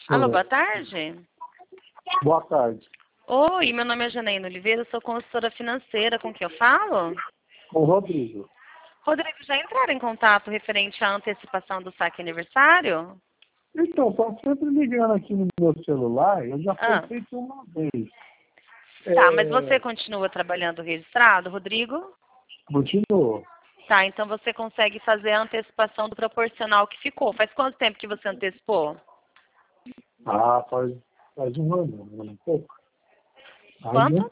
Alô, boa tarde. Boa tarde. Oi, meu nome é Janaína Oliveira, eu sou consultora financeira. Com quem eu falo? Com o Rodrigo. Rodrigo, já entraram em contato referente à antecipação do saque aniversário? Então, tá sempre ligando aqui no meu celular, eu já Ah, foi feito uma vez. tá, mas você É, continua trabalhando registrado, Rodrigo? continuou. Tá, então você consegue fazer a antecipação do proporcional que ficou. Faz quanto tempo que você antecipou? Ah, faz um ano, um pouco. Quanto? Ainda,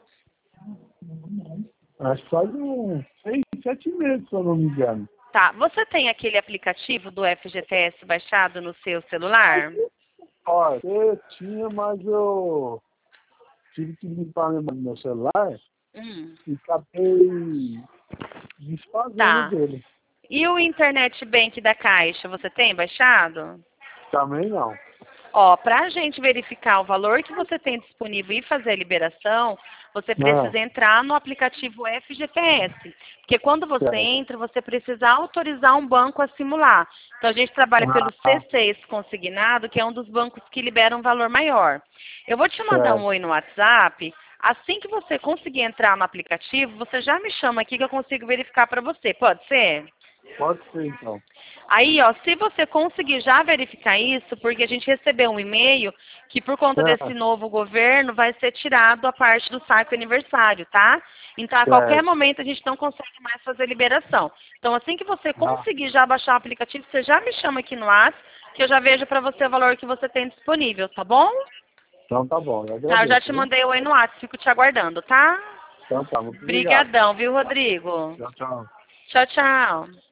acho que faz uns 6, 7 meses, se eu não me engano. Tá, você tem aquele aplicativo do FGTS baixado no seu celular? Olha, eu tinha, mas eu tive que limpar meu celular Hum. e acabei desfazendo Tá. dele. E o Internet Bank da Caixa, você tem baixado? Também não. Ó, para a gente verificar o valor que você tem disponível e fazer a liberação, você Não, precisa entrar no aplicativo FGTS. Porque quando você certo. entra, você precisa autorizar um banco a simular. Então a gente trabalha pelo Ah, C6 consignado, que é um dos bancos que libera um valor maior. Eu vou te mandar um certo. oi no WhatsApp. Assim que você conseguir entrar no aplicativo, você já me chama aqui que eu consigo verificar para você. Pode ser? Pode ser, então. Aí, ó, se você conseguir já verificar isso, porque a gente recebeu um e-mail que por conta desse Certo, novo governo vai ser tirado a parte do saque aniversário, tá? Então, a qualquer certo. momento a gente não consegue mais fazer liberação. Então, assim que você Ah, conseguir já baixar o aplicativo, você já me chama aqui no WhatsApp, que eu já vejo para você o valor que você tem disponível, tá bom? então tá bom, eu Tá, eu já agradeço, te viu? mandei o aí no WhatsApp, fico te aguardando, tá? Então tá, muito obrigado. Obrigadão, viu, Rodrigo? Tchau, tchau. Tchau, tchau.